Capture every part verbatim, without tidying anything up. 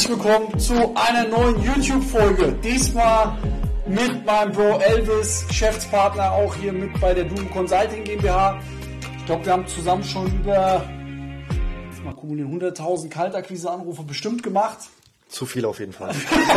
herzlich willkommen zu einer neuen YouTube-Folge. Diesmal mit meinem Bro Elvis, Geschäftspartner, auch hier mit bei der Doom Consulting GmbH. Ich glaube, wir haben zusammen schon über mal gucken, hunderttausend Kaltakquise-Anrufe bestimmt gemacht. Zu viel auf jeden Fall.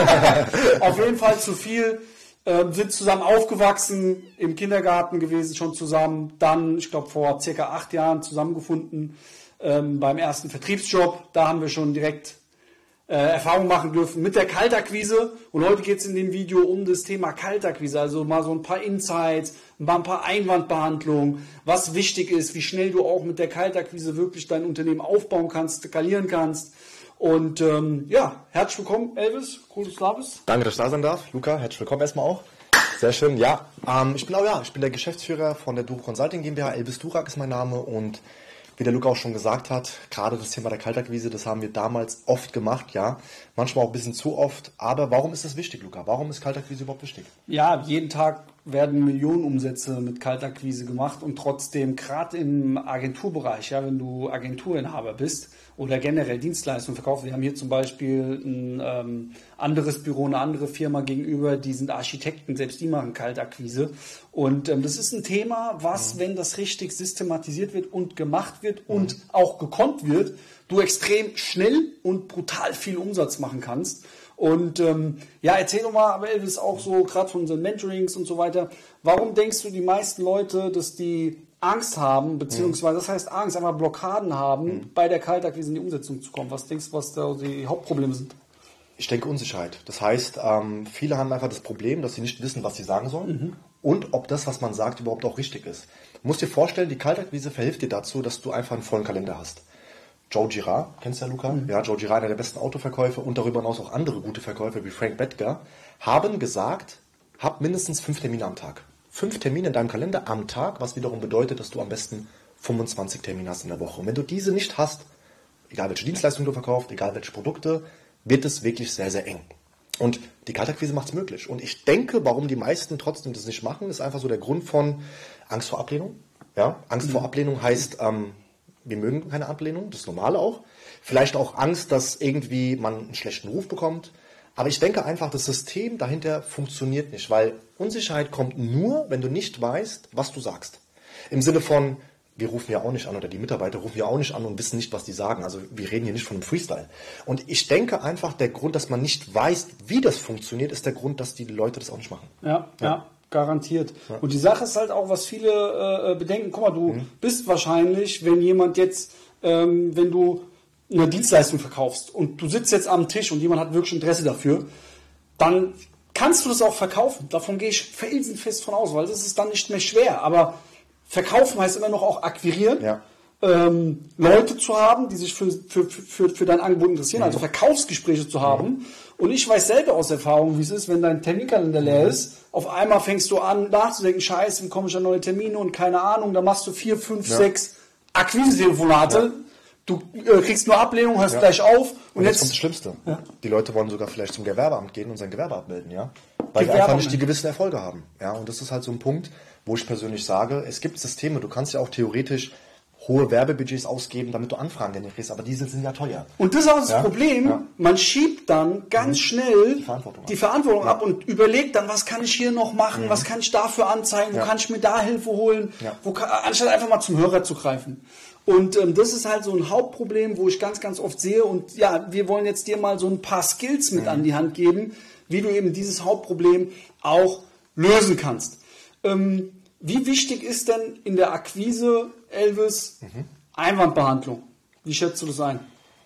Auf jeden Fall zu viel. Ähm, sind zusammen aufgewachsen, im Kindergarten gewesen schon zusammen. Dann, ich glaube, vor circa acht Jahren zusammengefunden ähm, beim ersten Vertriebsjob. Da haben wir schon direkt äh, Erfahrung machen dürfen mit der Kaltakquise. Und heute geht es in dem Video um das Thema Kaltakquise. Also mal so ein paar Insights, mal ein paar Einwandbehandlungen, was wichtig ist, wie schnell du auch mit der Kaltakquise wirklich dein Unternehmen aufbauen kannst, skalieren kannst. Und ähm, ja, herzlich willkommen, Elvis. Cool, dass du da bist. Danke, dass ich da sein darf. Luca, herzlich willkommen erstmal auch. Sehr schön. Ja, ähm, ich bin auch ja, ich bin der Geschäftsführer von der Duro Consulting GmbH. Elvis Durak ist mein Name und wie der Luca auch schon gesagt hat, gerade das Thema der Kaltakquise, das haben wir damals oft gemacht, ja. Manchmal auch ein bisschen zu oft. Aber warum ist das wichtig, Luca? Warum ist Kaltakquise überhaupt wichtig? Ja, jeden Tag werden Millionen Umsätze mit Kaltakquise gemacht und trotzdem, gerade im Agenturbereich, ja, wenn du Agenturinhaber bist oder generell Dienstleistungen verkaufst, wir haben hier zum Beispiel ein ähm, anderes Büro, eine andere Firma gegenüber, die sind Architekten, selbst die machen Kaltakquise. Und ähm, das ist ein Thema, was, mhm. wenn das richtig systematisiert wird und gemacht wird und mhm. auch gekonnt wird, du extrem schnell und brutal viel Umsatz machen kannst. Und ähm, ja, erzähl doch mal, aber Elvis, auch so gerade von unseren Mentorings und so weiter, warum denkst du, die meisten Leute, dass die Angst haben, beziehungsweise, das heißt Angst, einfach Blockaden haben, mhm. bei der Kaltakquise in die Umsetzung zu kommen? Was denkst du, was da die Hauptprobleme sind? Ich denke Unsicherheit. Das heißt, ähm, viele haben einfach das Problem, dass sie nicht wissen, was sie sagen sollen mhm. und ob das, was man sagt, überhaupt auch richtig ist. Du musst dir vorstellen, die Kaltakquise verhilft dir dazu, dass du einfach einen vollen Kalender hast. Joe Girard, kennst du ja, Luca? Mhm. Ja, Joe Girard, einer der besten Autoverkäufer und darüber hinaus auch andere gute Verkäufer wie Frank Bettger, haben gesagt, hab mindestens fünf Termine am Tag. Fünf Termine in deinem Kalender am Tag, was wiederum bedeutet, dass du am besten fünfundzwanzig Termine hast in der Woche. Und wenn du diese nicht hast, egal welche Dienstleistung du verkaufst, egal welche Produkte, wird es wirklich sehr, sehr eng. Und die Kaltakquise macht es möglich. Und ich denke, warum die meisten trotzdem das nicht machen, ist einfach so der Grund von Angst vor Ablehnung. Ja, Angst mhm. vor Ablehnung heißt, ähm, wir mögen keine Ablehnung, das ist normal auch. Vielleicht auch Angst, dass irgendwie man einen schlechten Ruf bekommt. Aber ich denke einfach, das System dahinter funktioniert nicht, weil Unsicherheit kommt nur, wenn du nicht weißt, was du sagst. Im Sinne von, wir rufen ja auch nicht an oder die Mitarbeiter rufen ja auch nicht an und wissen nicht, was die sagen. Also wir reden hier nicht von einem Freestyle. Und ich denke einfach, der Grund, dass man nicht weiß, wie das funktioniert, ist der Grund, dass die Leute das auch nicht machen. Ja, ja. ja. Garantiert. Ja. Und die Sache ist halt auch, was viele äh, bedenken, guck mal, du mhm. bist wahrscheinlich, wenn jemand jetzt, ähm, wenn du eine Dienstleistung verkaufst und du sitzt jetzt am Tisch und jemand hat wirklich Interesse dafür, dann kannst du das auch verkaufen. Davon gehe ich felsenfest von aus, weil das ist dann nicht mehr schwer. Aber verkaufen heißt immer noch auch akquirieren. Ja. Ähm, Leute zu haben, die sich für, für, für, für dein Angebot interessieren, mhm. also Verkaufsgespräche zu haben. Mhm. Und ich weiß selber aus Erfahrung, wie es ist, wenn dein Terminkalender leer mhm. ist. Auf einmal fängst du an nachzudenken, scheiße, wie komme ich an neue Termine und keine Ahnung, da machst du vier, fünf, ja. sechs Akquise-Telefonate. Ja. Du äh, kriegst nur Ablehnung, hörst ja. gleich auf. Und, und jetzt, jetzt kommt das Schlimmste. Ja. Die Leute wollen sogar vielleicht zum Gewerbeamt gehen und sein Gewerbe abmelden, ja, weil die einfach nicht die gewissen Erfolge haben. Ja, und das ist halt so ein Punkt, wo ich persönlich sage, es gibt Systeme, du kannst ja auch theoretisch hohe Werbebudgets ausgeben, damit du Anfragen generierst, aber diese sind ja teuer. Und das ist auch das ja? Problem, ja. man schiebt dann ganz mhm. schnell die Verantwortung, die Verantwortung ab. ab und überlegt dann, was kann ich hier noch machen, mhm. was kann ich dafür anzeigen, wo ja. kann ich mir da Hilfe holen, ja. wo kann, anstatt einfach mal zum Hörer zu greifen. Und ähm, das ist halt so ein Hauptproblem, wo ich ganz, ganz oft sehe und ja, wir wollen jetzt dir mal so ein paar Skills mit mhm. an die Hand geben, wie du eben dieses Hauptproblem auch lösen kannst. Ähm, Wie wichtig ist denn in der Akquise, Elvis, mhm. Einwandbehandlung? Wie schätzt du das ein?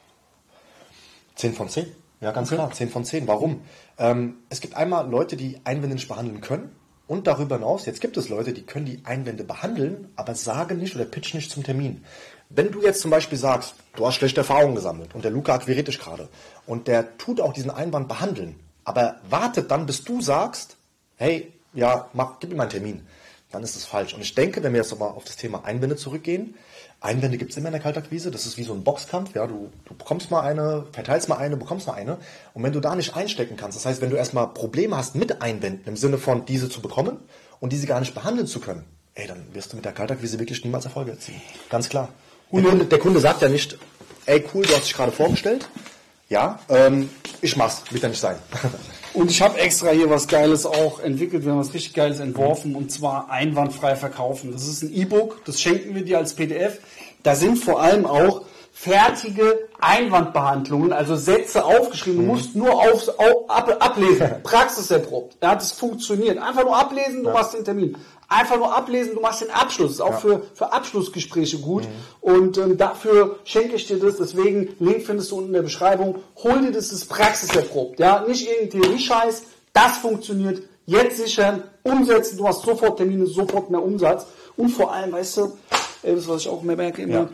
zehn von zehn. Ja, ganz okay. klar, zehn von zehn. Warum? Ähm, es gibt einmal Leute, die Einwände nicht behandeln können. Und darüber hinaus, jetzt gibt es Leute, die können die Einwände behandeln, aber sagen nicht oder pitchen nicht zum Termin. Wenn du jetzt zum Beispiel sagst, du hast schlechte Erfahrungen gesammelt und der Luca akquiriert dich gerade und der tut auch diesen Einwand behandeln, aber wartet dann, bis du sagst, hey, ja, mach, gib mir mal einen Termin, dann ist es falsch. Und ich denke, wenn wir jetzt nochmal auf das Thema Einwände zurückgehen, Einwände gibt es immer in der Kaltakquise, das ist wie so ein Boxkampf, ja, du, du bekommst mal eine, verteilst mal eine, bekommst mal eine und wenn du da nicht einstecken kannst, das heißt, wenn du erstmal Probleme hast mit Einwänden, im Sinne von diese zu bekommen und diese gar nicht behandeln zu können, ey, dann wirst du mit der Kaltakquise wirklich niemals Erfolge erzielen. Ganz klar. Der Kunde, der Kunde sagt ja nicht, ey cool, du hast dich gerade vorgestellt, ja, ähm, ich mach's, wird ja nicht sein. Und ich habe extra hier was Geiles auch entwickelt, wir haben was richtig Geiles entworfen, und zwar einwandfrei verkaufen. Das ist ein E-Book, das schenken wir dir als P D F. Da sind vor allem auch fertige Einwandbehandlungen, also Sätze aufgeschrieben. Du musst nur aufs, auf, ab, ablesen, praxiserprobt. Ja, das funktioniert. Einfach nur ablesen, du ja. machst den Termin. Einfach nur ablesen, du machst den Abschluss. Das ist auch ja. für, für Abschlussgespräche gut. Mhm. Und ähm, dafür schenke ich dir das. Deswegen, Link findest du unten in der Beschreibung. Hol dir das, das ist praxiserprobt. Ja, nicht irgendein Theorie-Scheiß. Das funktioniert. Jetzt sichern, umsetzen. Du hast sofort Termine, sofort mehr Umsatz. Und vor allem, weißt du, das, was ich auch mehr merke immer, ja.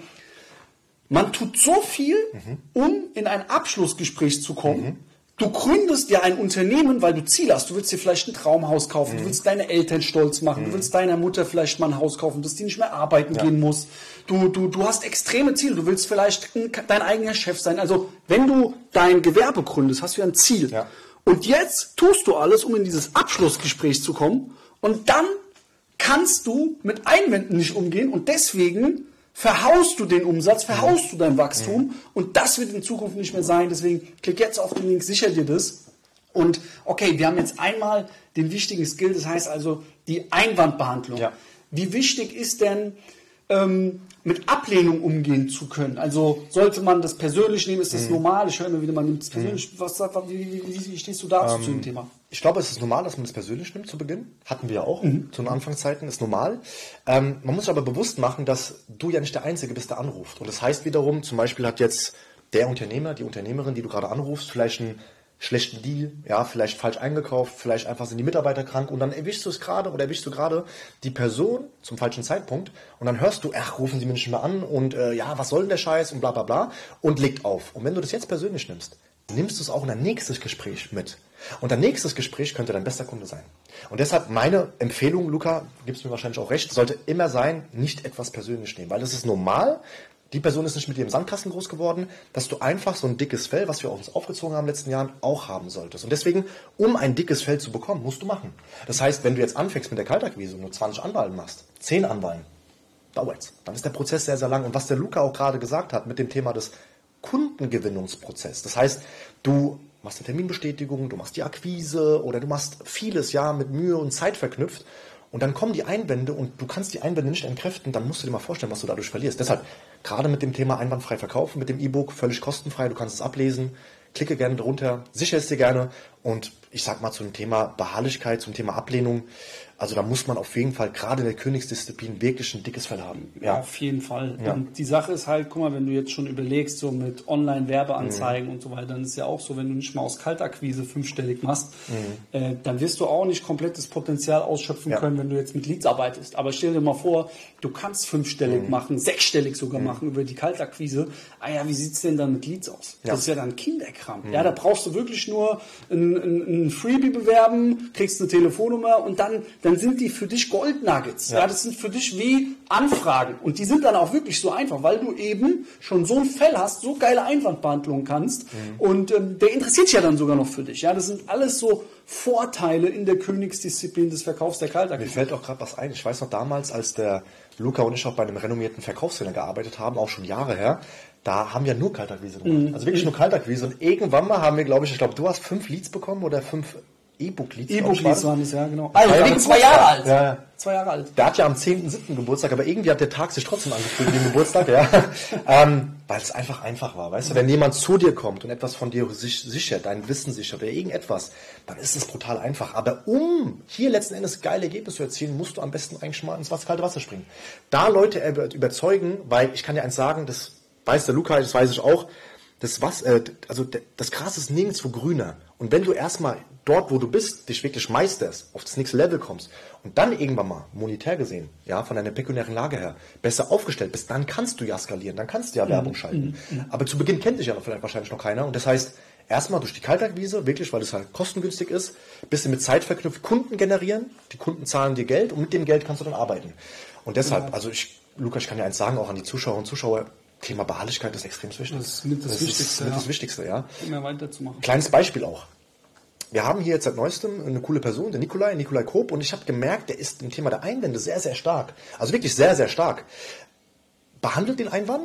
man tut so viel, mhm. um in ein Abschlussgespräch zu kommen. Mhm. Du gründest ja ein Unternehmen, weil du Ziel hast. Du willst dir vielleicht ein Traumhaus kaufen, mhm. du willst deine Eltern stolz machen, mhm. du willst deiner Mutter vielleicht mal ein Haus kaufen, dass die nicht mehr arbeiten ja. gehen muss. Du, du, du hast extreme Ziele. Du willst vielleicht dein eigener Chef sein. Also wenn du dein Gewerbe gründest, hast du ja ein Ziel. Ja. Und jetzt tust du alles, um in dieses Abschlussgespräch zu kommen. Und dann kannst du mit Einwänden nicht umgehen. Und deswegen verhaust du den Umsatz, verhaust du dein Wachstum, mhm. und das wird in Zukunft nicht mehr sein. Deswegen klick jetzt auf den Link, sicher dir das. Und okay, wir haben jetzt einmal den wichtigen Skill, das heißt also die Einwandbehandlung. Ja. Wie wichtig ist denn, ähm, mit Ablehnung umgehen zu können? Also sollte man das persönlich nehmen, ist das mhm. normal? Ich höre immer wieder, man nimmt es persönlich. Mhm. Was, wie, wie, wie stehst du dazu ähm, zu dem Thema? Ich glaube, es ist normal, dass man das persönlich nimmt zu Beginn. Hatten wir ja auch mhm. zu den Anfangszeiten, ist normal. Ähm, man muss aber bewusst machen, dass du ja nicht der Einzige bist, der anruft. Und das heißt wiederum, zum Beispiel hat jetzt der Unternehmer, die Unternehmerin, die du gerade anrufst, vielleicht einen schlechten Deal, ja, vielleicht falsch eingekauft, vielleicht einfach sind die Mitarbeiter krank, und dann erwischst du es gerade oder erwischst du gerade die Person zum falschen Zeitpunkt, und dann hörst du, ach, rufen sie mich nicht mehr an und äh, ja, was soll denn der Scheiß und bla bla bla, und legt auf. Und wenn du das jetzt persönlich nimmst, nimmst du es auch in dein nächstes Gespräch mit. Und dein nächstes Gespräch könnte dein bester Kunde sein. Und deshalb meine Empfehlung, Luca, gibst mir wahrscheinlich auch recht, sollte immer sein, nicht etwas persönlich nehmen, weil das ist normal. Die Person ist nicht mit dir im Sandkasten groß geworden, dass du einfach so ein dickes Fell, was wir uns aufgezogen haben in den letzten Jahren, auch haben solltest. Und deswegen, um ein dickes Fell zu bekommen, musst du machen. Das heißt, wenn du jetzt anfängst mit der Kaltakquise und nur zwanzig Anwahlen machst, zehn Anwahlen, dauert's. Dann ist der Prozess sehr, sehr lang. Und was der Luca auch gerade gesagt hat mit dem Thema des Kundengewinnungsprozesses, das heißt, du machst eine Terminbestätigung, du machst die Akquise oder du machst vieles, ja, mit Mühe und Zeit verknüpft. Und dann kommen die Einwände und du kannst die Einwände nicht entkräften, dann musst du dir mal vorstellen, was du dadurch verlierst. Deshalb, gerade mit dem Thema einwandfrei verkaufen, mit dem E-Book, völlig kostenfrei, du kannst es ablesen, klicke gerne drunter, sichere es dir gerne, und ich sag mal zum Thema Beharrlichkeit, zum Thema Ablehnung, also da muss man auf jeden Fall gerade in der Königsdisziplin wirklich ein dickes Fell haben. Ja, ja, auf jeden Fall. Ja. Und die Sache ist halt, guck mal, wenn du jetzt schon überlegst, so mit Online-Werbeanzeigen mhm. und so weiter, dann ist ja auch so, wenn du nicht mal aus Kaltakquise fünfstellig machst, mhm. äh, dann wirst du auch nicht komplett das Potenzial ausschöpfen ja. können, wenn du jetzt mit Leads arbeitest. Aber stell dir mal vor, du kannst fünfstellig mhm. machen, sechsstellig sogar mhm. machen über die Kaltakquise. Ah ja, wie sieht's denn dann mit Leads aus? Ja. Das ist ja dann Kinderkram. Mhm. Ja, da brauchst du wirklich nur ein, ein, ein Freebie bewerben, kriegst eine Telefonnummer, und dann, dann sind die für dich Goldnuggets. Ja. Ja, das sind für dich wie Anfragen. Und die sind dann auch wirklich so einfach, weil du eben schon so ein Fell hast, so geile Einwandbehandlungen kannst. Mhm. Und ähm, der interessiert sich ja dann sogar noch für dich. Ja, das sind alles so Vorteile in der Königsdisziplin des Verkaufs der Kaltakquise. Mir fällt auch gerade was ein. Ich weiß noch damals, als der Luca und ich auch bei einem renommierten Verkaufstrainer gearbeitet haben, auch schon Jahre her, da haben wir nur Kaltakquise gemacht. Mhm. Also wirklich nur Kaltakquise. Und irgendwann mal haben wir, glaube ich, ich glaube, du hast fünf Leads bekommen oder fünf E-Book-Leads. E-Book-Leads waren es, ja, genau. Also, wegen zwei Jahre alt. Ja. Zwei Jahre alt. Der hat ja am zehnten siebten Geburtstag, aber irgendwie hat der Tag sich trotzdem angefühlt wie ein Geburtstag, ja. ähm, weil es einfach einfach war, weißt du, wenn jemand zu dir kommt und etwas von dir sich, sichert, dein Wissen sichert oder irgendetwas, dann ist es brutal einfach. Aber um hier letzten Endes geile Ergebnisse zu erzielen, musst du am besten eigentlich mal ins kalte Wasser springen. Da Leute überzeugen, weil ich kann dir eins sagen, das weiß der Luca, das weiß ich auch, das was, äh, also das Gras ist nirgendwo grüner. Und wenn du erstmal dort, wo du bist, dich wirklich meisterst, auf das nächste Level kommst und dann irgendwann mal monetär gesehen, ja, von deiner pekuniären Lage her, besser aufgestellt bist, dann kannst du ja skalieren, dann kannst du ja Werbung schalten. Mhm. Aber zu Beginn kennt dich ja noch vielleicht wahrscheinlich noch keiner. Und das heißt, erstmal durch die Kaltakquise, wirklich, weil es halt kostengünstig ist, bisschen mit Zeit verknüpft, Kunden generieren, die Kunden zahlen dir Geld und mit dem Geld kannst du dann arbeiten. Und deshalb, ja. also ich, Lukas, ich kann dir eins sagen, auch an die Zuschauer und Zuschauer, Thema Beharrlichkeit ist extrem wichtig. Das ist mit das, das Wichtigste. Ist mit ja. das Wichtigste, ja. Immer weiterzumachen. Kleines Beispiel auch. Wir haben hier jetzt seit neuestem eine coole Person, der Nikolai, Nikolai Koop, und ich habe gemerkt, der ist im Thema der Einwände sehr, sehr stark. Also wirklich sehr, sehr stark. Behandelt den Einwand,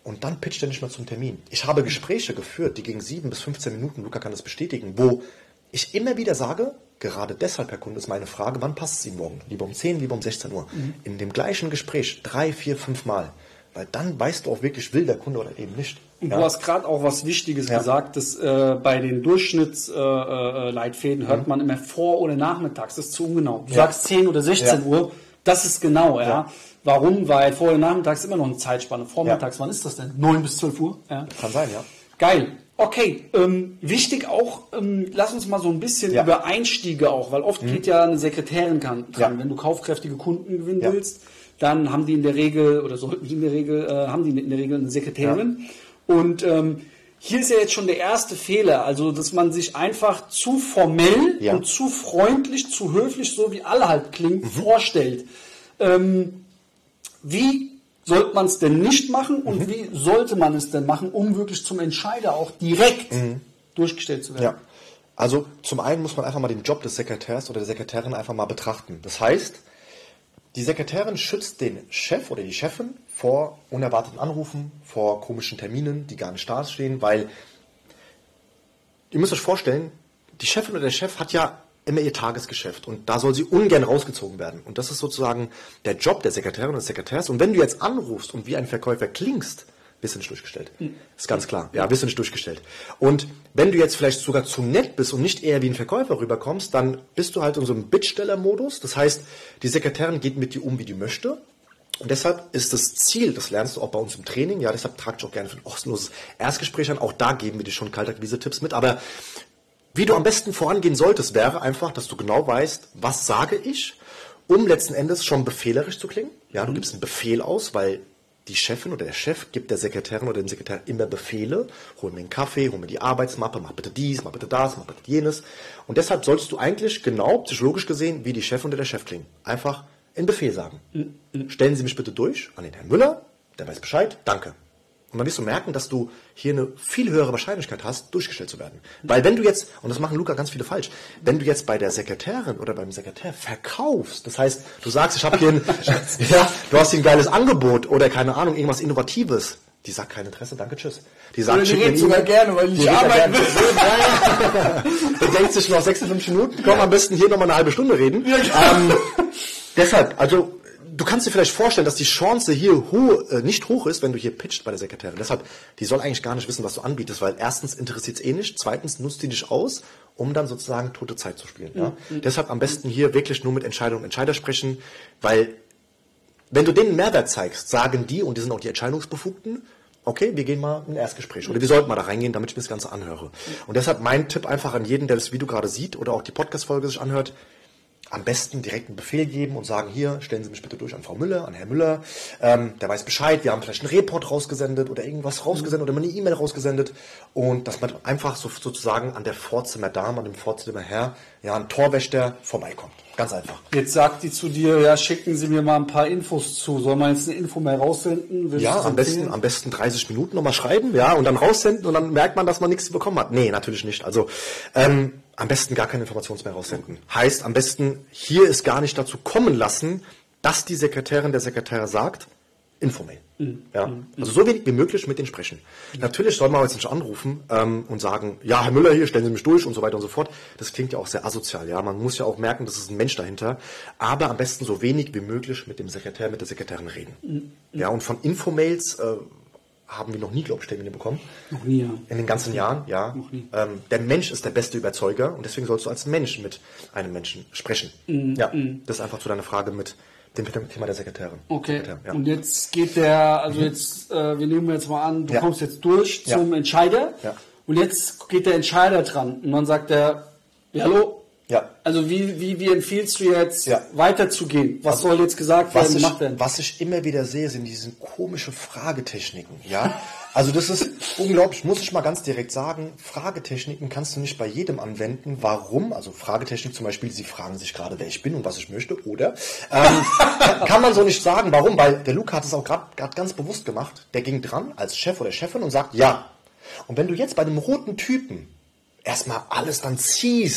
und dann pitcht er nicht mehr zum Termin. Ich habe Gespräche geführt, die gegen sieben bis fünfzehn Minuten, Luca kann das bestätigen, wo ich immer wieder sage, gerade deshalb, Herr Kunde, ist meine Frage, wann passt es Ihnen morgen? Lieber um zehn, lieber um sechzehn Uhr. Mhm. In dem gleichen Gespräch, drei, vier, fünf Mal. Weil dann weißt du auch wirklich, will der Kunde oder eben nicht. Und ja. du hast gerade auch was Wichtiges ja. gesagt, dass äh, bei den Durchschnittsleitfäden äh, hört mhm. man immer vor- oder nachmittags. Das ist zu ungenau. Du ja. sagst zehn oder sechzehn ja. Uhr, das ist genau. Ja. ja. Warum? Weil vor- oder nachmittags immer noch eine Zeitspanne. Vormittags, ja. wann ist das denn? neun bis zwölf Uhr? Ja. Kann sein, ja. Geil. Okay, ähm, wichtig auch, ähm, lass uns mal so ein bisschen ja. über Einstiege auch, weil oft mhm. geht ja eine Sekretärin dran. Ja. Wenn du kaufkräftige Kunden gewinnen ja. willst, dann haben die in der Regel, oder sollten die in der Regel, äh, haben die in der Regel eine Sekretärin. Ja. Und ähm, hier ist ja jetzt schon der erste Fehler, also dass man sich einfach zu formell ja. und zu freundlich, zu höflich, so wie alle halt klingt, mhm. vorstellt. Ähm, wie sollte man es denn nicht machen und mhm. wie sollte man es denn machen, um wirklich zum Entscheider auch direkt mhm. durchgestellt zu werden? Ja. Also zum einen muss man einfach mal den Job des Sekretärs oder der Sekretärin einfach mal betrachten. Das heißt, die Sekretärin schützt den Chef oder die Chefin vor unerwarteten Anrufen, vor komischen Terminen, die gar nicht da stehen, weil ihr müsst euch vorstellen, die Chefin oder der Chef hat ja immer ihr Tagesgeschäft und da soll sie ungern rausgezogen werden. Und das ist sozusagen der Job der Sekretärin und des Sekretärs. Und wenn du jetzt anrufst und wie ein Verkäufer klingst, bist du nicht durchgestellt. Mhm. Ist ganz klar. Ja, bist du nicht durchgestellt. Und wenn du jetzt vielleicht sogar zu nett bist und nicht eher wie ein Verkäufer rüberkommst, dann bist du halt in so einem Bittsteller-Modus. Das heißt, die Sekretärin geht mit dir um, wie die möchte. Und deshalb ist das Ziel, das lernst du auch bei uns im Training, ja, deshalb trage ich auch gerne für ein kostenloses Erstgespräch an. Auch da geben wir dir schon Kaltakquise-Tipps mit. Aber wie du am besten vorangehen solltest, wäre einfach, dass du genau weißt, was sage ich, um letzten Endes schon befehlerisch zu klingen. Ja, du gibst einen Befehl aus, weil die Chefin oder der Chef gibt der Sekretärin oder dem Sekretär immer Befehle. Hol mir einen Kaffee, hol mir die Arbeitsmappe, mach bitte dies, mach bitte das, mach bitte jenes. Und deshalb sollst du eigentlich genau, psychologisch gesehen, wie die Chefin oder der Chef klingen. Einfach einen Befehl sagen. Mhm. Stellen Sie mich bitte durch an den Herrn Müller, der weiß Bescheid, danke. Und dann wirst du merken, dass du hier eine viel höhere Wahrscheinlichkeit hast, durchgestellt zu werden. Weil wenn du jetzt, und das machen Luca ganz viele falsch, wenn du jetzt bei der Sekretärin oder beim Sekretär verkaufst, das heißt, du sagst, ich habe hier ein, ja, du hast hier ein geiles Angebot oder keine Ahnung, irgendwas Innovatives, die sagt kein Interesse, danke, tschüss. Die sagt, die redet sogar gerne, weil ich arbeiten will. Du denkst sich noch sechsundfünfzig Minuten, komm am besten hier nochmal eine halbe Stunde reden. Ja, ähm, deshalb, also, du kannst dir vielleicht vorstellen, dass die Chance hier ho- äh, nicht hoch ist, wenn du hier pitcht bei der Sekretärin. Deshalb, die soll eigentlich gar nicht wissen, was du anbietest, weil erstens interessiert es eh nicht, zweitens nutzt die dich aus, um dann sozusagen tote Zeit zu spielen. Ja? Mhm. Deshalb am besten hier wirklich nur mit Entscheider und Entscheider sprechen, weil wenn du denen einen Mehrwert zeigst, sagen die, und die sind auch die Entscheidungsbefugten, okay, wir gehen mal in ein Erstgespräch oder wir sollten mal da reingehen, damit ich mir das Ganze anhöre. Und deshalb mein Tipp einfach an jeden, der das Video gerade sieht oder auch die Podcast-Folge sich anhört, am besten direkt einen Befehl geben und sagen, hier, stellen Sie mich bitte durch an Frau Müller, an Herrn Müller, ähm, der weiß Bescheid, wir haben vielleicht einen Report rausgesendet oder irgendwas rausgesendet oder mal eine E-Mail rausgesendet und dass man einfach so, sozusagen an der Vorzimmerdame, an dem Vorzimmerherr, ja, ein Torwächter vorbeikommt. Ganz einfach. Jetzt sagt die zu dir, ja, schicken Sie mir mal ein paar Infos zu. Soll man jetzt eine Info mehr raussenden? Willst ja, am besten, am besten dreißig Minuten nochmal schreiben, ja, und dann raussenden und dann merkt man, dass man nichts bekommen hat. Nee, natürlich nicht. Also, ähm, am besten gar keine Informationen mehr raussenden. Heißt, am besten hier es gar nicht dazu kommen lassen, dass die Sekretärin der Sekretär sagt, Infomail. Mhm. Ja? Also so wenig wie möglich mit denen sprechen. Mhm. Natürlich soll man jetzt nicht anrufen ähm, und sagen, ja, Herr Müller, hier, stellen Sie mich durch und so weiter und so fort. Das klingt ja auch sehr asozial. Ja, man muss ja auch merken, das ist ein Mensch dahinter. Aber am besten so wenig wie möglich mit dem Sekretär, mit der Sekretärin reden. Mhm. Ja, und von Infomails äh, haben wir noch nie, glaube ich, Termine bekommen. Noch nie, ja. In den ganzen Jahren, ja. Noch nie. Ähm, der Mensch ist der beste Überzeuger und deswegen sollst du als Mensch mit einem Menschen sprechen. Mhm. Ja, mhm. Das ist einfach zu deiner Frage mit dem Thema der Sekretärin. Okay. Sekretär, ja. Und jetzt geht der, also mhm. jetzt, äh, wir nehmen jetzt mal an, du ja. kommst jetzt durch zum ja. Entscheider ja. und jetzt geht der Entscheider dran und dann sagt er, ja, hallo. Ja. Also wie, wie, wie empfiehlst du jetzt ja. weiterzugehen? Was also, soll jetzt gesagt was werden? Ich, Macht denn? Was ich immer wieder sehe, sind diese komischen Fragetechniken. Ja? Also das ist unglaublich, muss ich mal ganz direkt sagen, Fragetechniken kannst du nicht bei jedem anwenden. Warum? Also Fragetechnik zum Beispiel, sie fragen sich gerade, wer ich bin und was ich möchte, oder? Ähm, kann man so nicht sagen. Warum? Weil der Luca hat es auch gerade ganz bewusst gemacht. Der ging dran als Chef oder Chefin und sagt, ja. Und wenn du jetzt bei einem roten Typen erstmal alles dann ziehst,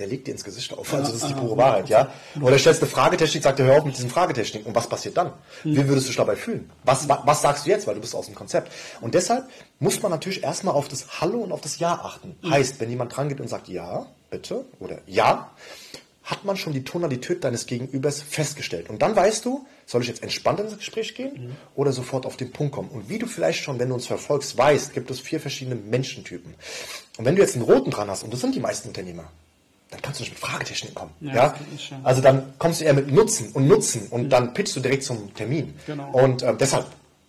der legt dir ins Gesicht auf. Also das ist die pure Wahrheit, ja. Oder stellst eine Fragetechnik, sagt er, hör auf mit diesen Fragetechniken. Und was passiert dann? Wie würdest du dich dabei fühlen? Was, was, was sagst du jetzt? Weil du bist aus dem Konzept. Und deshalb muss man natürlich erstmal auf das Hallo und auf das Ja achten. Heißt, wenn jemand dran geht und sagt Ja, bitte, oder Ja, hat man schon die Tonalität deines Gegenübers festgestellt. Und dann weißt du, soll ich jetzt entspannt ins Gespräch gehen mhm. oder sofort auf den Punkt kommen. Und wie du vielleicht schon, wenn du uns verfolgst, weißt, gibt es vier verschiedene Menschentypen. Und wenn du jetzt einen roten dran hast, und das sind die meisten Unternehmer, dann kannst du nicht mit Fragetechniken kommen. Ja, ja? Also dann kommst du eher mit Nutzen und Nutzen und mhm. dann pitchst du direkt zum Termin. Genau. Und äh, deshalb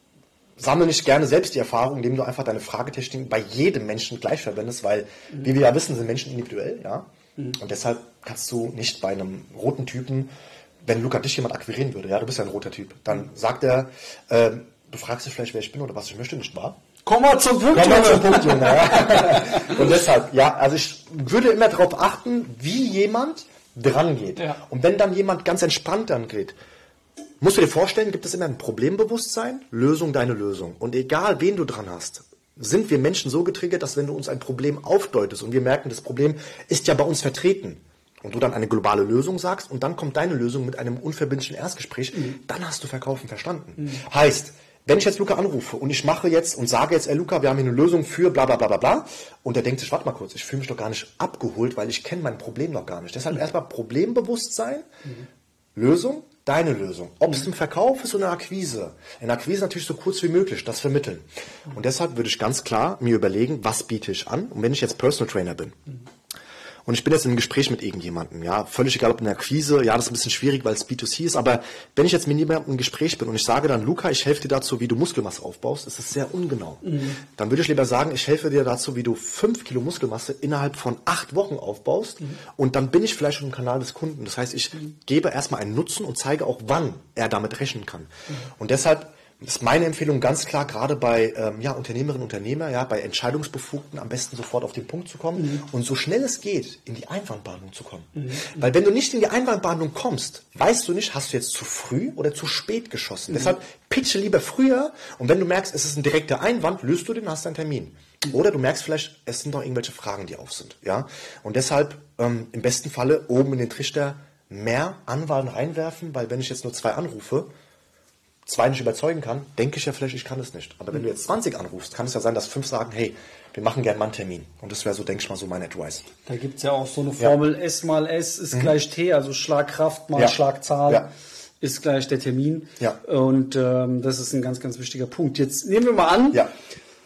sammle nicht gerne selbst die Erfahrung, indem du einfach deine Fragetechniken bei jedem Menschen gleich verwendest, weil, mhm. wie wir ja wissen, sind Menschen individuell, ja. Mhm. Und deshalb kannst du nicht bei einem roten Typen, wenn Luca dich jemand akquirieren würde, ja, du bist ja ein roter Typ, dann sagt er, äh, du fragst dich vielleicht, wer ich bin oder was ich möchte, nicht wahr? Komm mal zum Punkt, Komm mal zum Punkt, Junge. Ja. Und deshalb, ja, also ich würde immer darauf achten, wie jemand dran geht. Ja. Und wenn dann jemand ganz entspannt dran geht, musst du dir vorstellen, gibt es immer ein Problembewusstsein, Lösung, deine Lösung. Und egal, wen du dran hast, sind wir Menschen so getriggert, dass wenn du uns ein Problem aufdeutest und wir merken, das Problem ist ja bei uns vertreten und du dann eine globale Lösung sagst und dann kommt deine Lösung mit einem unverbindlichen Erstgespräch, mhm. dann hast du Verkaufen verstanden. Mhm. Heißt, wenn ich jetzt Luca anrufe und ich mache jetzt und sage jetzt, ey Luca, wir haben hier eine Lösung für bla bla bla bla bla und der denkt sich, warte mal kurz, ich fühle mich doch gar nicht abgeholt, weil ich kenne mein Problem noch gar nicht. Deshalb mhm. erstmal Problembewusstsein, mhm. Lösung, deine Lösung. Ob es im Verkauf ist oder eine Akquise. In der Akquise natürlich so kurz wie möglich, das vermitteln. Und deshalb würde ich ganz klar mir überlegen, was biete ich an. Und wenn ich jetzt Personal Trainer bin und ich bin jetzt in einem Gespräch mit irgendjemandem, ja, völlig egal ob in der Akquise, ja, das ist ein bisschen schwierig, weil es B zwei C ist, aber wenn ich jetzt mit jemandem im Gespräch bin und ich sage dann, Luca, ich helfe dir dazu, wie du Muskelmasse aufbaust, ist das sehr ungenau. Mhm. Dann würde ich lieber sagen, ich helfe dir dazu, wie du fünf Kilo Muskelmasse innerhalb von acht Wochen aufbaust mhm. und dann bin ich vielleicht schon im Kanal des Kunden. Das heißt, ich mhm. gebe erstmal einen Nutzen und zeige auch, wann er damit rechnen kann. Mhm. Und deshalb ist meine Empfehlung ganz klar, gerade bei ähm, ja, Unternehmerinnen und Unternehmer, ja, bei Entscheidungsbefugten am besten sofort auf den Punkt zu kommen mhm. und so schnell es geht, in die Einwandbehandlung zu kommen. Mhm. Weil wenn du nicht in die Einwandbehandlung kommst, weißt du nicht, hast du jetzt zu früh oder zu spät geschossen. Mhm. Deshalb pitche lieber früher und wenn du merkst, es ist ein direkter Einwand, löst du den, hast einen Termin. Mhm. Oder du merkst vielleicht, es sind noch irgendwelche Fragen, die auf sind. Ja? Und deshalb ähm, im besten Falle oben in den Trichter mehr Anwahlen reinwerfen, weil wenn ich jetzt nur zwei anrufe, zwei nicht überzeugen kann, denke ich ja vielleicht, ich kann es nicht. Aber wenn du jetzt zwanzig anrufst, kann es ja sein, dass fünf sagen, hey, wir machen gerne mal einen Termin. Und das wäre so, denke ich mal, so mein Advice. Da gibt es ja auch so eine Formel, ja. S mal S ist mhm. gleich T, also Schlagkraft mal ja. Schlagzahl ja. ist gleich der Termin. Ja. Und ähm, das ist ein ganz, ganz wichtiger Punkt. Jetzt nehmen wir mal an, ja.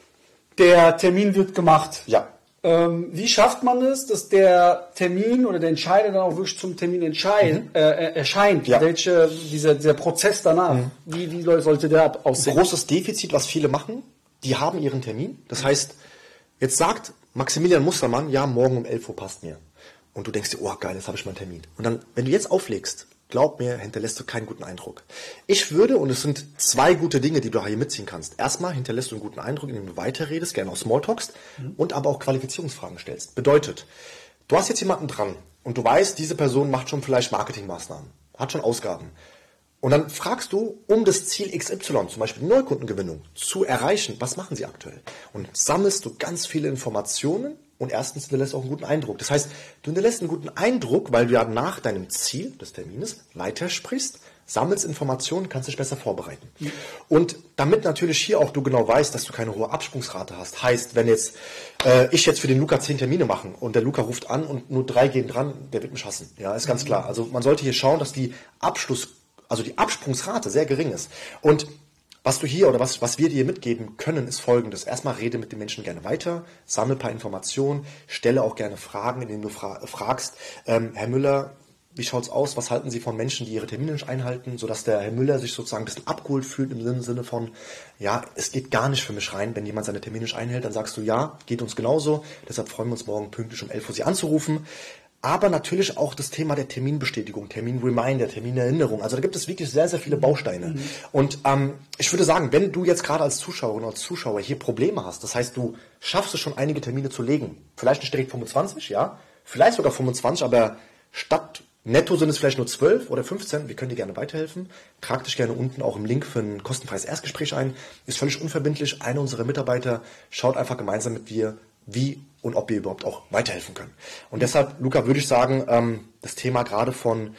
der Termin wird gemacht. Ja. Ähm, wie schafft man es, dass der Termin oder der Entscheider dann auch wirklich zum Termin entscheid, mhm. äh, erscheint? Ja. Welche, dieser, dieser Prozess danach, mhm. wie, wie sollte der aussehen? Großes Defizit, was viele machen, die haben ihren Termin. Das heißt, jetzt sagt Maximilian Mustermann, ja, morgen um elf Uhr passt mir. Und du denkst dir, oh geil, jetzt habe ich meinen Termin. Und dann, wenn du jetzt auflegst, glaub mir, hinterlässt du keinen guten Eindruck. Ich würde, und es sind zwei gute Dinge, die du hier mitziehen kannst. Erstmal hinterlässt du einen guten Eindruck, indem du weiterredest, gerne auch Smalltalkst mhm. und aber auch Qualifizierungsfragen stellst. Bedeutet, du hast jetzt jemanden dran und du weißt, diese Person macht schon vielleicht Marketingmaßnahmen, hat schon Ausgaben. Und dann fragst du, um das Ziel X Y, zum Beispiel Neukundengewinnung, zu erreichen, was machen sie aktuell? Und sammelst du ganz viele Informationen. Und erstens hinterlässt auch einen guten Eindruck. Das heißt, du hinterlässt einen guten Eindruck, weil du ja nach deinem Ziel des Termines weitersprichst, sammelst Informationen, kannst dich besser vorbereiten. Mhm. Und damit natürlich hier auch du genau weißt, dass du keine hohe Absprungsrate hast. Heißt, wenn jetzt äh, ich jetzt für den Luca zehn Termine mache und der Luca ruft an und nur drei gehen dran, der wird mich hassen. Ja, ist ganz mhm. klar. Also man sollte hier schauen, dass die Abschluss, also die Absprungsrate sehr gering ist. Und was du hier oder was, was wir dir mitgeben können, ist Folgendes. Erstmal rede mit den Menschen gerne weiter, sammle ein paar Informationen, stelle auch gerne Fragen, indem du fra- fragst, ähm, Herr Müller, wie schaut's aus? Was halten Sie von Menschen, die ihre Termine nicht einhalten, sodass der Herr Müller sich sozusagen ein bisschen abgeholt fühlt im Sinne von, ja, es geht gar nicht für mich rein, wenn jemand seine Termine nicht einhält, dann sagst du, ja, geht uns genauso, deshalb freuen wir uns morgen pünktlich um elf Uhr Sie anzurufen. Aber natürlich auch das Thema der Terminbestätigung, Terminreminder, Terminerinnerung. Also da gibt es wirklich sehr, sehr viele Bausteine. Mhm. Und ähm, ich würde sagen, wenn du jetzt gerade als Zuschauerin oder als Zuschauer hier Probleme hast, das heißt, du schaffst es schon, einige Termine zu legen. Vielleicht nicht direkt fünfundzwanzig, ja, vielleicht sogar fünfundzwanzig, aber statt netto sind es vielleicht nur zwölf oder fünfzehn. Wir können dir gerne weiterhelfen. Trag dich gerne unten auch im Link für ein kostenfreies Erstgespräch ein. Ist völlig unverbindlich. Einer unserer Mitarbeiter schaut einfach gemeinsam mit dir, wie und ob wir überhaupt auch weiterhelfen können. Und deshalb, Luca, würde ich sagen, ähm, das Thema gerade von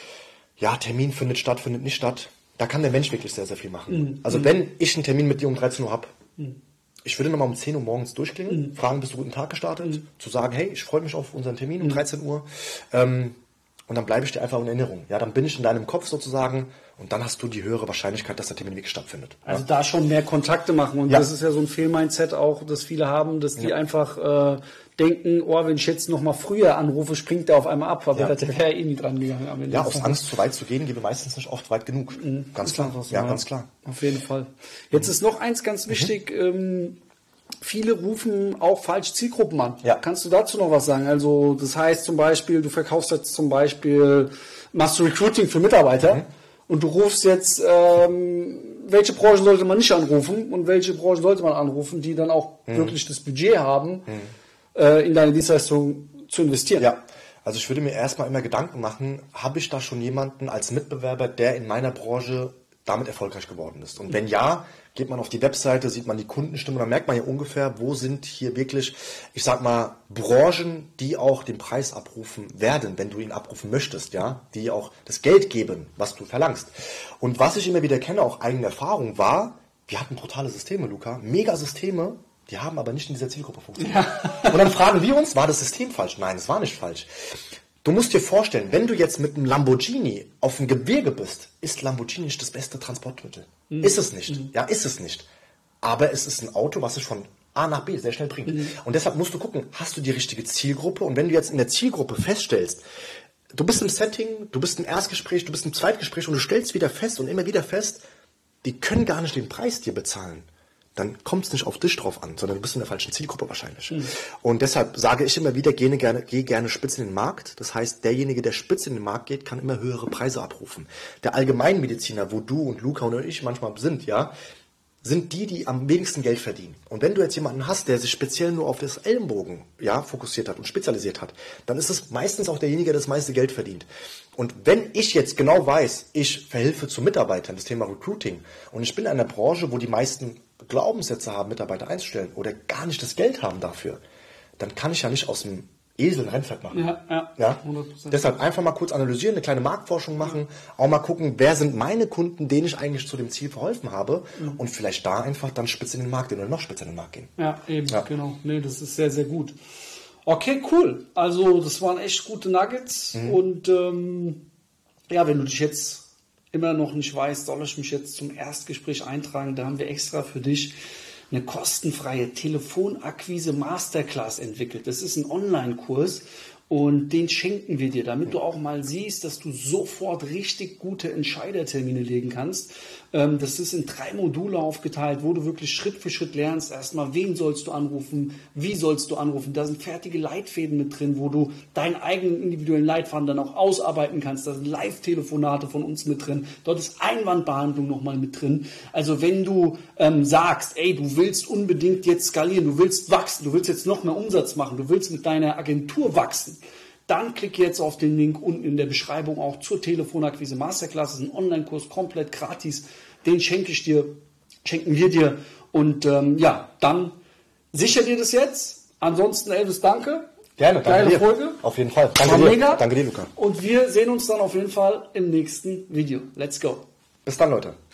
ja, Termin findet statt, findet nicht statt, da kann der Mensch wirklich sehr, sehr viel machen. Mhm. Also wenn ich einen Termin mit dir um dreizehn Uhr habe, mhm. ich würde nochmal um zehn Uhr morgens durchklingeln, mhm. fragen, bist du guten Tag gestartet, mhm. zu sagen, hey, ich freue mich auf unseren Termin um mhm. dreizehn Uhr. Ähm, und dann bleibe ich dir einfach in Erinnerung. Ja, dann bin ich in deinem Kopf sozusagen und dann hast du die höhere Wahrscheinlichkeit, dass der Termin wirklich stattfindet. Also ja. da schon mehr Kontakte machen. Und ja. das ist ja so ein Fehlmindset auch, das viele haben, dass die ja. einfach äh, denken, oh, wenn ich jetzt noch mal früher anrufe, springt der auf einmal ab, aber ja. der wäre eh nie dran gegangen. Ja, aus Angst, zu weit zu gehen, gehen wir meistens nicht oft weit genug. Mhm. Ganz klar. So, ja, ja, ganz klar. Auf jeden Fall. Jetzt mhm. ist noch eins ganz wichtig, mhm. ähm, viele rufen auch falsch Zielgruppen an. Ja. Kannst du dazu noch was sagen? Also das heißt zum Beispiel, du verkaufst jetzt zum Beispiel, machst du Recruiting für Mitarbeiter mhm. und du rufst jetzt, ähm, welche Branchen sollte man nicht anrufen und welche Branchen sollte man anrufen, die dann auch mhm. wirklich das Budget haben, mhm. äh, in deine Dienstleistung zu investieren. Ja, also ich würde mir erstmal immer Gedanken machen, habe ich da schon jemanden als Mitbewerber, der in meiner Branche damit erfolgreich geworden ist? Und wenn ja, geht man auf die Webseite, sieht man die Kundenstimme, dann merkt man ja ungefähr, wo sind hier wirklich, ich sag mal, Branchen, die auch den Preis abrufen werden, wenn du ihn abrufen möchtest, ja, die auch das Geld geben, was du verlangst. Und was ich immer wieder kenne, auch eigene Erfahrung, war, wir hatten brutale Systeme, Luca, mega Systeme, die haben aber nicht in dieser Zielgruppe funktioniert. Ja. Und dann fragen wir uns, war das System falsch? Nein, es war nicht falsch. Du musst dir vorstellen, wenn du jetzt mit einem Lamborghini auf dem Gebirge bist, ist Lamborghini nicht das beste Transportmittel. Mhm. Ist es nicht. Mhm. Ja, ist es nicht. Aber es ist ein Auto, was dich von A nach B sehr schnell bringt. Mhm. Und deshalb musst du gucken, hast du die richtige Zielgruppe? Und wenn du jetzt in der Zielgruppe feststellst, du bist im Setting, du bist im Erstgespräch, du bist im Zweitgespräch und du stellst wieder fest und immer wieder fest, die können gar nicht den Preis dir bezahlen. Dann kommt es nicht auf dich drauf an, sondern du bist in der falschen Zielgruppe wahrscheinlich. Mhm. Und deshalb sage ich immer wieder, geh gerne, geh gerne spitz in den Markt. Das heißt, derjenige, der spitz in den Markt geht, kann immer höhere Preise abrufen. Der Allgemeinmediziner, wo du und Luca und ich manchmal sind, ja, sind die, die am wenigsten Geld verdienen. Und wenn du jetzt jemanden hast, der sich speziell nur auf das Ellenbogen, ja, fokussiert hat und spezialisiert hat, dann ist es meistens auch derjenige, der das meiste Geld verdient. Und wenn ich jetzt genau weiß, ich verhelfe zu Mitarbeitern, das Thema Recruiting, und ich bin in einer Branche, wo die meisten Glaubenssätze haben, Mitarbeiter einzustellen oder gar nicht das Geld haben dafür, dann kann ich ja nicht aus dem Esel ein Rennpferd machen. Ja, ja, ja? hundert Prozent. Deshalb einfach mal kurz analysieren, eine kleine Marktforschung machen, auch mal gucken, wer sind meine Kunden, denen ich eigentlich zu dem Ziel verholfen habe, mhm. und vielleicht da einfach dann spitz in den Markt gehen oder noch spitz in den Markt gehen. Ja, eben, ja. genau. Nee, das ist sehr, sehr gut. Okay, cool. Also das waren echt gute Nuggets mhm. und ähm, ja, wenn du dich jetzt immer noch nicht weißt, soll ich mich jetzt zum Erstgespräch eintragen, da haben wir extra für dich eine kostenfreie Telefonakquise Masterclass entwickelt. Das ist ein Online-Kurs und den schenken wir dir, damit du auch mal siehst, dass du sofort richtig gute Entscheidertermine legen kannst. Das ist in drei Module aufgeteilt, wo du wirklich Schritt für Schritt lernst. Erstmal, wen sollst du anrufen, wie sollst du anrufen. Da sind fertige Leitfäden mit drin, wo du deinen eigenen individuellen Leitfaden dann auch ausarbeiten kannst. Da sind Live-Telefonate von uns mit drin. Dort ist Einwandbehandlung nochmal mit drin. Also wenn du ähm, sagst, ey, du willst unbedingt jetzt skalieren, du willst wachsen, du willst jetzt noch mehr Umsatz machen, du willst mit deiner Agentur wachsen, dann klick jetzt auf den Link unten in der Beschreibung auch zur Telefonakquise Masterclass. Das ist ein Online-Kurs, komplett gratis. Den schenke ich dir, schenken wir dir. Und ähm, ja, dann sicher dir das jetzt. Ansonsten, Elvis, danke. Gerne, danke Geile dir. Folge. Auf jeden Fall. Danke dir. Mega. Danke dir, Luca. Und wir sehen uns dann auf jeden Fall im nächsten Video. Let's go. Bis dann, Leute.